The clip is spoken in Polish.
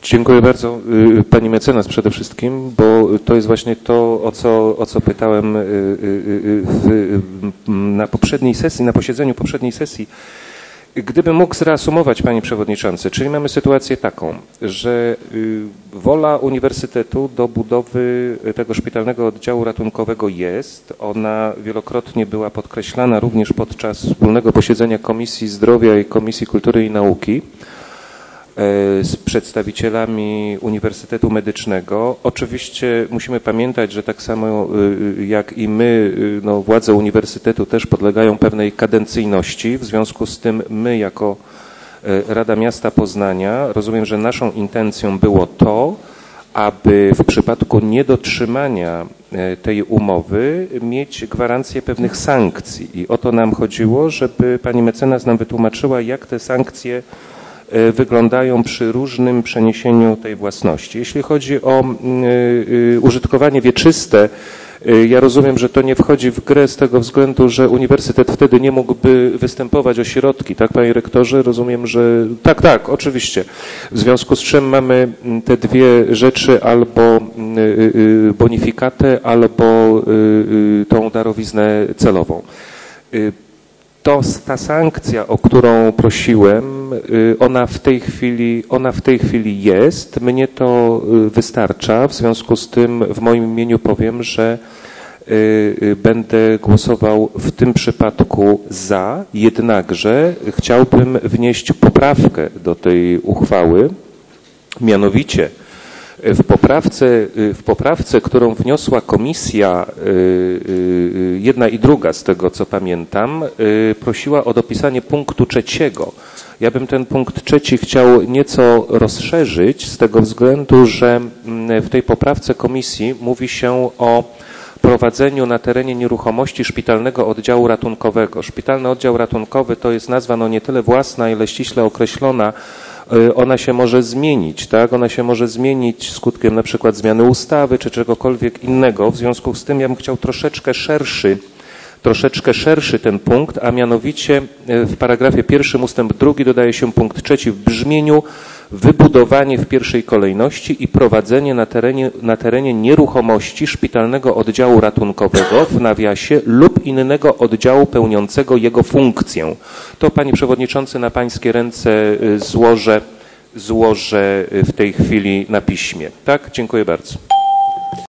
Dziękuję bardzo pani mecenas przede wszystkim, bo to jest właśnie to, o co pytałem na poprzedniej sesji, na posiedzeniu poprzedniej sesji. Gdybym mógł zreasumować, panie przewodniczący, czyli mamy sytuację taką, że wola uniwersytetu do budowy tego szpitalnego oddziału ratunkowego jest. Ona wielokrotnie była podkreślana również podczas wspólnego posiedzenia Komisji Zdrowia i Komisji Kultury i Nauki z przedstawicielami Uniwersytetu Medycznego. Oczywiście musimy pamiętać, że tak samo jak i my, no, władze uniwersytetu też podlegają pewnej kadencyjności. W związku z tym my jako Rada Miasta Poznania, rozumiem, że naszą intencją było to, aby w przypadku niedotrzymania tej umowy mieć gwarancję pewnych sankcji. I o to nam chodziło, żeby pani mecenas nam wytłumaczyła, jak te sankcje wyglądają przy różnym przeniesieniu tej własności. Jeśli chodzi o użytkowanie wieczyste, ja rozumiem, że to nie wchodzi w grę z tego względu, że uniwersytet wtedy nie mógłby występować o środki, tak, panie rektorze? Rozumiem, że tak, oczywiście. W związku z czym mamy te dwie rzeczy, albo bonifikatę, albo tą darowiznę celową. Ta sankcja, o którą prosiłem, ona w tej chwili jest. Mnie to wystarcza. W związku z tym w moim imieniu powiem, że będę głosował w tym przypadku za, jednakże chciałbym wnieść poprawkę do tej uchwały, mianowicie w poprawce, którą wniosła komisja, jedna i druga z tego co pamiętam, prosiła o dopisanie punktu 3. Ja bym ten punkt 3 chciał nieco rozszerzyć z tego względu, że w tej poprawce komisji mówi się o prowadzeniu na terenie nieruchomości szpitalnego oddziału ratunkowego. Szpitalny oddział ratunkowy to jest nazwa no nie tyle własna, ile ściśle określona. Ona się może zmienić, tak? Ona się może zmienić skutkiem na przykład zmiany ustawy czy czegokolwiek innego. W związku z tym ja bym chciał troszeczkę szerszy ten punkt, a mianowicie w paragrafie 1 ustęp 2 dodaje się punkt 3 w brzmieniu: wybudowanie w pierwszej kolejności i prowadzenie na terenie nieruchomości szpitalnego oddziału ratunkowego w nawiasie lub innego oddziału pełniącego jego funkcję. To, panie przewodniczący, na pańskie ręce złożę w tej chwili na piśmie. Tak? Dziękuję bardzo.